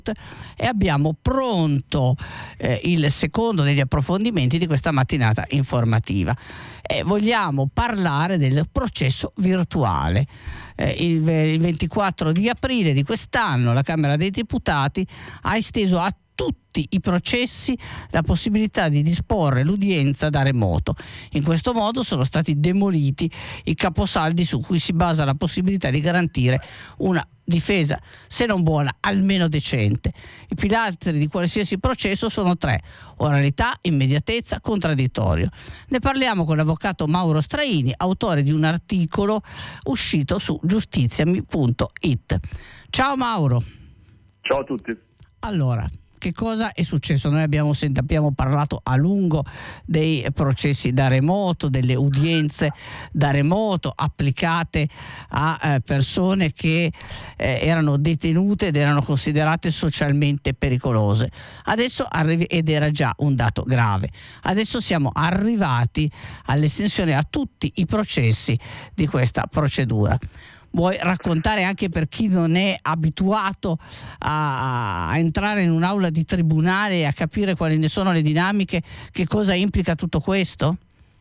e abbiamo pronto il secondo degli approfondimenti di questa mattinata informativa. Vogliamo parlare del processo virtuale. Il 24 di aprile di quest'anno la Camera dei Deputati ha esteso a tutti i processi la possibilità di disporre l'udienza da remoto. In questo modo sono stati demoliti i caposaldi su cui si basa la possibilità di garantire una difesa, se non buona, almeno decente. I pilastri di qualsiasi processo sono 3: oralità, immediatezza, contraddittorio. Ne parliamo con l'avvocato Mauro Straini, autore di un articolo uscito su giustiziami.it. Ciao Mauro. Ciao a tutti. Allora, che cosa è successo? Noi abbiamo parlato a lungo dei processi da remoto, delle udienze da remoto applicate a persone che erano detenute ed erano considerate socialmente pericolose. Adesso ed era già un dato grave. Adesso siamo arrivati all'estensione a tutti i processi di questa procedura. Vuoi raccontare, anche per chi non è abituato a entrare in un'aula di tribunale e a capire quali ne sono le dinamiche, che cosa implica tutto questo?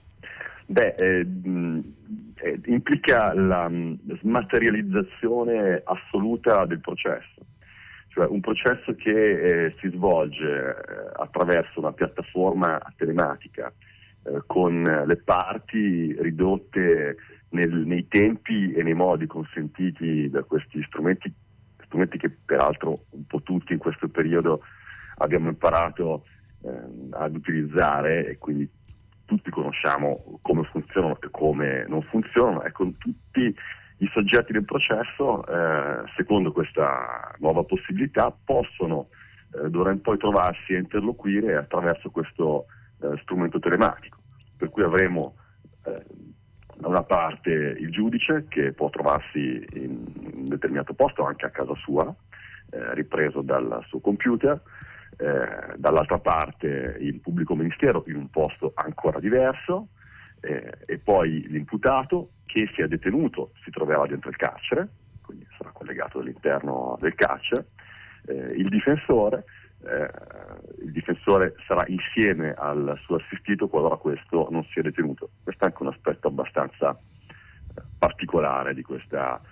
Implica la smaterializzazione assoluta del processo, cioè un processo che si svolge attraverso una piattaforma telematica con le parti ridotte nei tempi e nei modi consentiti da questi strumenti che peraltro un po' tutti in questo periodo abbiamo imparato ad utilizzare, e quindi tutti conosciamo come funzionano e come non funzionano. E con tutti i soggetti del processo, secondo questa nuova possibilità, possono d'ora in poi trovarsi a interloquire attraverso questo strumento telematico, per cui avremo da una parte il giudice, che può trovarsi in un determinato posto anche a casa sua, ripreso dal suo computer, dall'altra parte il pubblico ministero in un posto ancora diverso, e poi l'imputato, che sia detenuto, si troverà dentro il carcere, quindi sarà collegato all'interno del carcere, il difensore sarà insieme al suo assistito qualora questo non sia detenuto. Questo è anche un aspetto abbastanza particolare di questa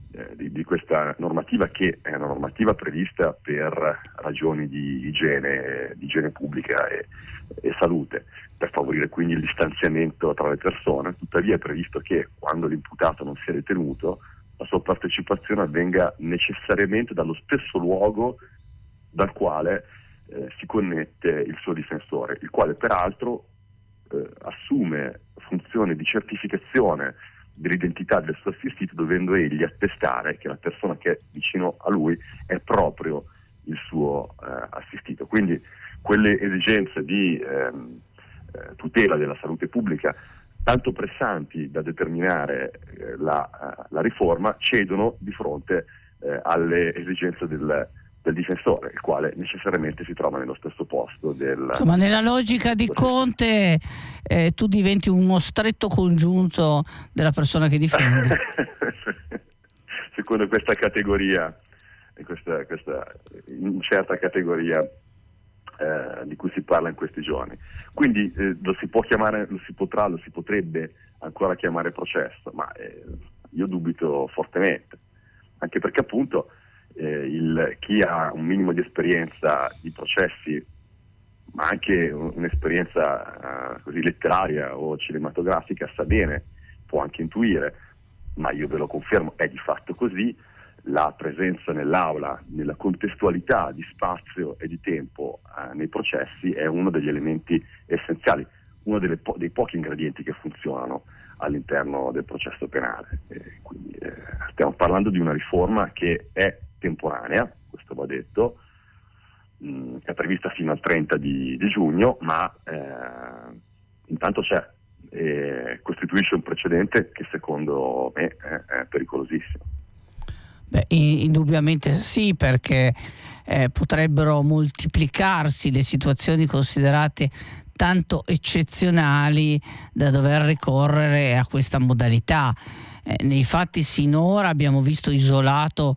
normativa, che è una normativa prevista per ragioni di igiene pubblica e salute, per favorire quindi il distanziamento tra le persone. Tuttavia è previsto che quando l'imputato non sia detenuto, la sua partecipazione avvenga necessariamente dallo stesso luogo dal quale si connette il suo difensore, il quale peraltro assume funzione di certificazione dell'identità del suo assistito, dovendo egli attestare che la persona che è vicino a lui è proprio il suo assistito. Quindi quelle esigenze di tutela della salute pubblica, tanto pressanti da determinare la riforma, cedono di fronte alle esigenze del difensore, il quale necessariamente si trova nello stesso posto Insomma, nella logica di Conte tu diventi uno stretto congiunto della persona che difendi. Secondo questa categoria, questa incerta categoria di cui si parla in questi giorni. Quindi lo si potrebbe ancora chiamare processo, ma io dubito fortemente, anche perché appunto chi ha un minimo di esperienza di processi, ma anche un'esperienza così letteraria o cinematografica, sa bene, può anche intuire, ma io ve lo confermo, è di fatto così: la presenza nell'aula, nella contestualità di spazio e di tempo nei processi è uno degli elementi essenziali, uno dei pochi ingredienti che funzionano all'interno del processo penale. Quindi stiamo parlando di una riforma che è temporanea, questo va detto, è prevista fino al 30 di giugno, ma intanto c'è, e costituisce un precedente che secondo me è pericolosissimo. Indubbiamente sì, perché potrebbero moltiplicarsi le situazioni considerate tanto eccezionali da dover ricorrere a questa modalità. Nei fatti sinora abbiamo visto isolato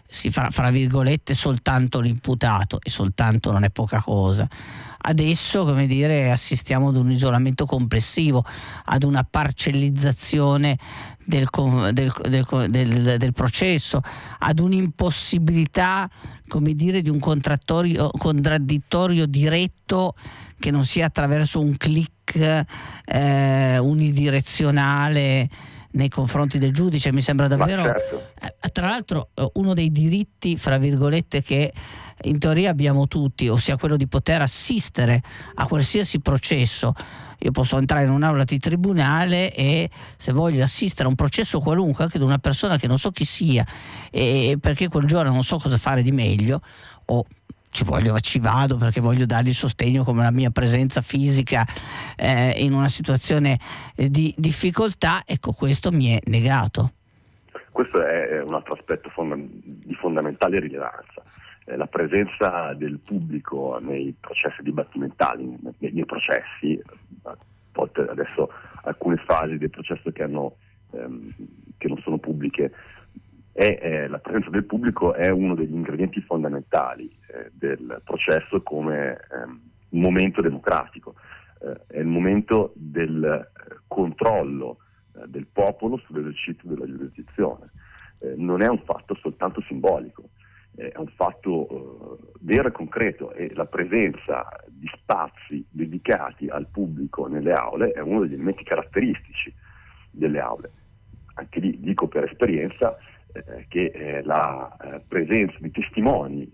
si fa fra virgolette soltanto l'imputato, e soltanto non è poca cosa. Adesso, come dire, assistiamo ad un isolamento complessivo, ad una parcellizzazione del processo, ad un'impossibilità, come dire, di un contraddittorio diretto che non sia attraverso un click unidirezionale nei confronti del giudice. Mi sembra davvero, certo. Tra l'altro, uno dei diritti, fra virgolette, che in teoria abbiamo tutti, ossia quello di poter assistere a qualsiasi processo. Io posso entrare in un'aula di tribunale e, se voglio assistere a un processo qualunque, anche di una persona che non so chi sia, e perché quel giorno non so cosa fare di meglio, o ci vado perché voglio dargli sostegno, come la mia presenza fisica in una situazione di difficoltà, ecco, questo mi è negato. Questo è un altro aspetto di fondamentale rilevanza. La presenza del pubblico nei processi dibattimentali, nei processi, a volte adesso alcune fasi del processo che non sono pubbliche, la presenza del pubblico è uno degli ingredienti fondamentali del processo come momento democratico, è il momento del controllo del popolo sull'esercizio della giurisdizione. Non è un fatto soltanto simbolico, è un fatto vero e concreto, e la presenza di spazi dedicati al pubblico nelle aule è uno degli elementi caratteristici delle aule. Anche lì dico per esperienza che la presenza di testimoni,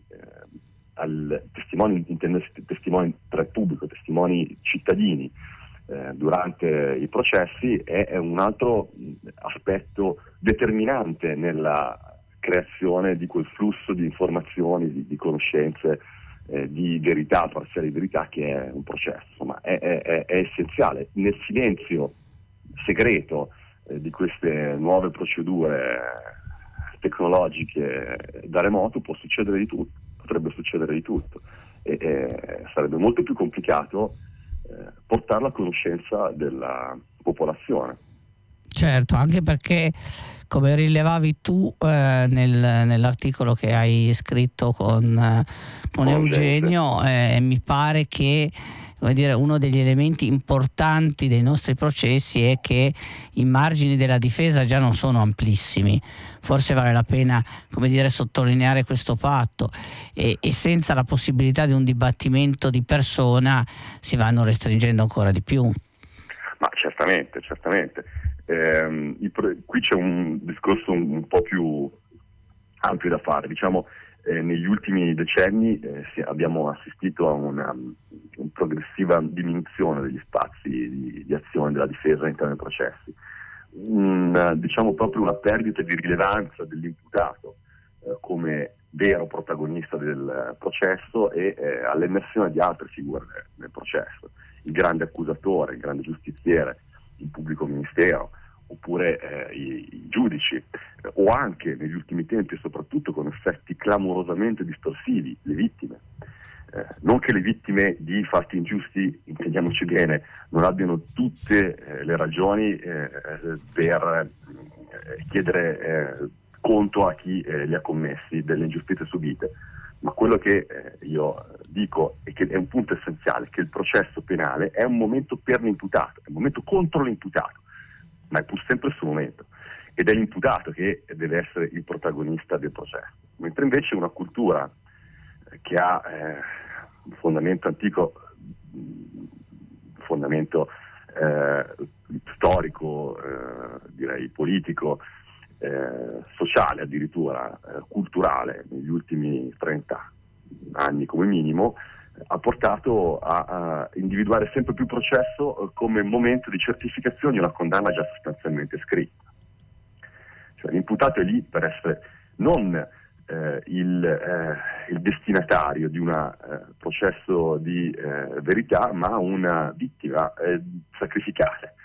testimoni tra il pubblico, testimoni cittadini durante i processi è un altro aspetto determinante nella creazione di quel flusso di informazioni, di conoscenze, di verità, parziali verità, che è un processo. Insomma, è essenziale. Nel silenzio segreto di queste nuove procedure tecnologiche da remoto può succedere di tutto, potrebbe succedere di tutto, e sarebbe molto più complicato portarla a conoscenza della popolazione. Certo, anche perché, come rilevavi tu nell'articolo che hai scritto con Eugenio, mi pare che, come dire, uno degli elementi importanti dei nostri processi è che i margini della difesa già non sono amplissimi. Forse vale la pena, come dire, sottolineare questo fatto, e senza la possibilità di un dibattimento di persona si vanno restringendo ancora di più. Ma certamente. Qui c'è un discorso un po' più ampio da fare. Diciamo, negli ultimi decenni abbiamo assistito a una progressiva diminuzione degli spazi di azione della difesa all'interno dei processi. Diciamo proprio una perdita di rilevanza dell'imputato come vero protagonista del processo, e all'emersione di altre figure nel processo: il grande accusatore, il grande giustiziere, il pubblico ministero, oppure i giudici, o anche negli ultimi tempi, soprattutto con effetti clamorosamente distorsivi, le vittime. Non che le vittime di fatti ingiusti, intendiamoci bene, non abbiano tutte le ragioni per chiedere conto a chi li ha commessi delle ingiustizie subite, ma quello che io dico, e che è un punto essenziale, che il processo penale è un momento per l'imputato, è un momento contro l'imputato, ma è pur sempre il suo momento, ed è l'imputato che deve essere il protagonista del processo. Mentre invece una cultura che ha un fondamento antico, un fondamento storico, direi politico, sociale, addirittura culturale, negli ultimi 30 anni come minimo, ha portato a individuare sempre più il processo come momento di certificazione di una condanna già sostanzialmente scritta. Cioè, l'imputato è lì per essere non il destinatario di un processo di verità, ma una vittima sacrificale.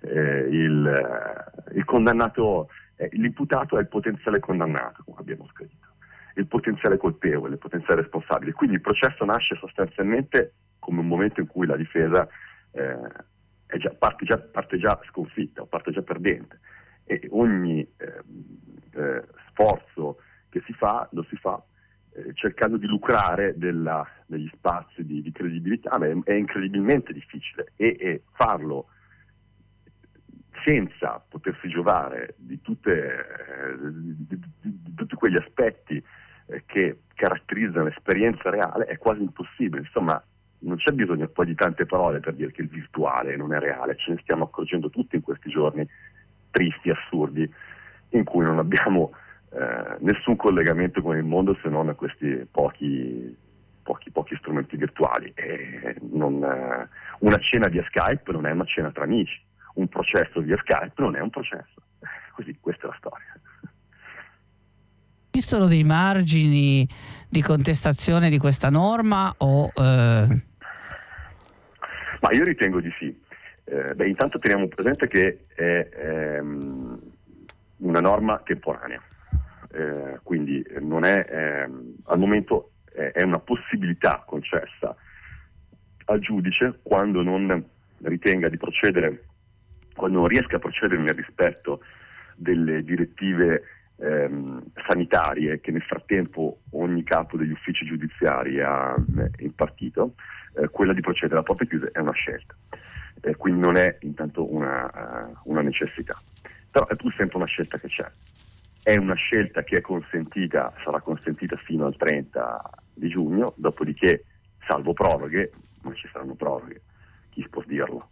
Il condannato, l'imputato è il potenziale condannato, come abbiamo scritto, il potenziale colpevole, il potenziale responsabile. Quindi il processo nasce sostanzialmente come un momento in cui la difesa parte già sconfitta, o parte già perdente, e ogni sforzo che lo si fa cercando di lucrare degli spazi di credibilità, ma è incredibilmente difficile e farlo senza potersi giovare di tutti quegli aspetti che caratterizzano l'esperienza reale è quasi impossibile. Insomma, non c'è bisogno poi di tante parole per dire che il virtuale non è reale, ce ne stiamo accorgendo tutti in questi giorni tristi, assurdi, in cui non abbiamo nessun collegamento con il mondo se non questi pochi strumenti virtuali. Una cena via Skype non è una cena tra amici, un processo via Skype non è un processo. Così, questa è la storia. Esistono dei margini di contestazione di questa norma o Ma io ritengo di sì. Intanto teniamo presente che è una norma temporanea, quindi non è al momento è una possibilità concessa al giudice quando non ritenga di procedere, quando non riesca a procedere nel rispetto delle direttive sanitarie che nel frattempo ogni capo degli uffici giudiziari ha impartito, quella di procedere alla porte chiuse è una scelta, quindi non è intanto una necessità, però è pur sempre una scelta che c'è. È una scelta che è consentita, sarà consentita fino al 30 di giugno, dopodiché, salvo proroghe, ma ci saranno proroghe, chi può dirlo,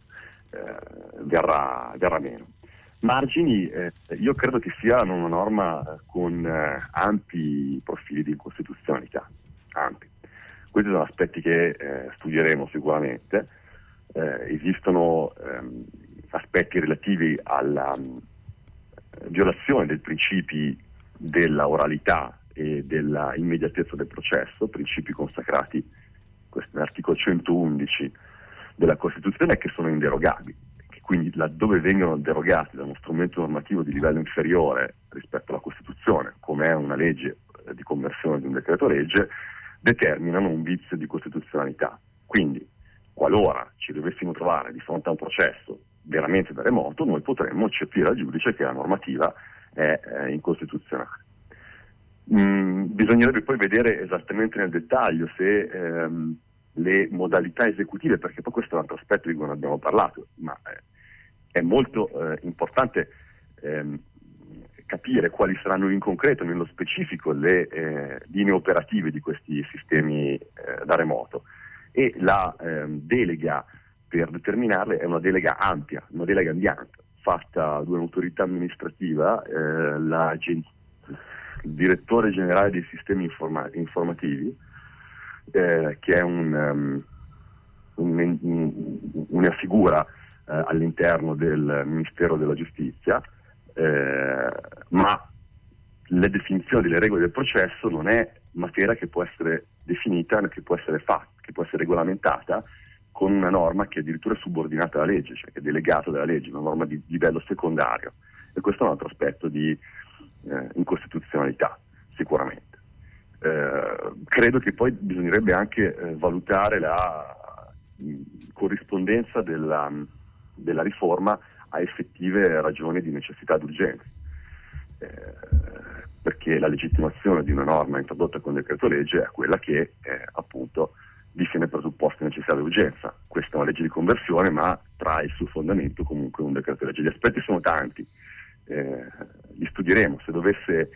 verrà meno. Margini, io credo che sia una norma con ampi profili di incostituzionalità, ampi. Questi sono aspetti che studieremo sicuramente. Esistono aspetti relativi alla violazione dei principi della oralità e della immediatezza del processo, principi consacrati nell'articolo 111 della Costituzione, che sono inderogabili, che quindi laddove vengono derogati da uno strumento normativo di livello inferiore rispetto alla Costituzione, come è una legge di conversione di un decreto legge, determinano un vizio di costituzionalità. Quindi, qualora ci dovessimo trovare di fronte a un processo veramente da remoto, noi potremmo eccepire al giudice che la normativa è incostituzionale. Bisognerebbe poi vedere esattamente nel dettaglio se le modalità esecutive, perché poi questo è un altro aspetto di cui non abbiamo parlato, ma è molto importante capire quali saranno in concreto, nello specifico, le linee operative di questi sistemi da remoto, e la delega per determinarle è una delega ampia, una delega bianca, fatta da un'autorità amministrativa, il direttore generale dei sistemi informativi, che è una figura all'interno del Ministero della Giustizia, ma le definizioni delle regole del processo non è materia che può essere definita, che può essere fatta, che può essere regolamentata con una norma che è addirittura subordinata alla legge, cioè che è delegata dalla legge, una norma di livello secondario. E questo è un altro aspetto di incostituzionalità, sicuramente. Credo che poi bisognerebbe anche valutare la corrispondenza della riforma a effettive ragioni di necessità d'urgenza, perché la legittimazione di una norma introdotta con decreto legge è quella che appunto diffine presupposti di necessità d'urgenza. Questa è una legge di conversione, ma trae il suo fondamento comunque un decreto legge. Gli aspetti sono tanti, li studieremo. Se dovesse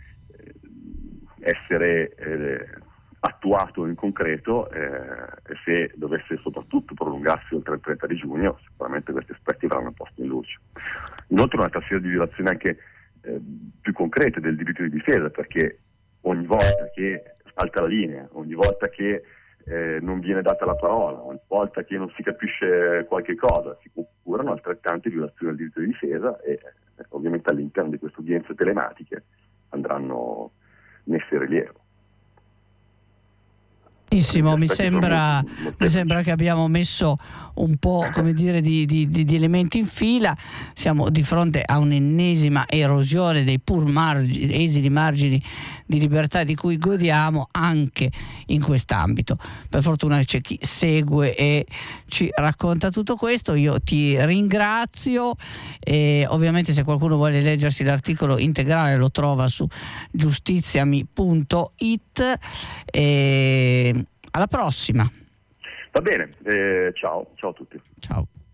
essere attuato in concreto e se dovesse soprattutto prolungarsi oltre il 30 di giugno, sicuramente questi aspetti verranno posti in luce. Inoltre un'altra serie di violazioni anche più concrete del diritto di difesa, perché ogni volta che salta la linea, ogni volta che non viene data la parola, ogni volta che non si capisce qualche cosa, si configurano altrettante violazioni del diritto di difesa e ovviamente all'interno di queste udienze telematiche andranno messe in rilievo. Benissimo, mi sembra che abbiamo messo un po', come dire, di elementi in fila. Siamo di fronte a un'ennesima erosione dei esili margini di libertà di cui godiamo anche in quest'ambito. Per fortuna c'è chi segue e ci racconta tutto questo. Io ti ringrazio e ovviamente se qualcuno vuole leggersi l'articolo integrale lo trova su giustiziami.it e alla prossima. Va bene, ciao a tutti. Ciao.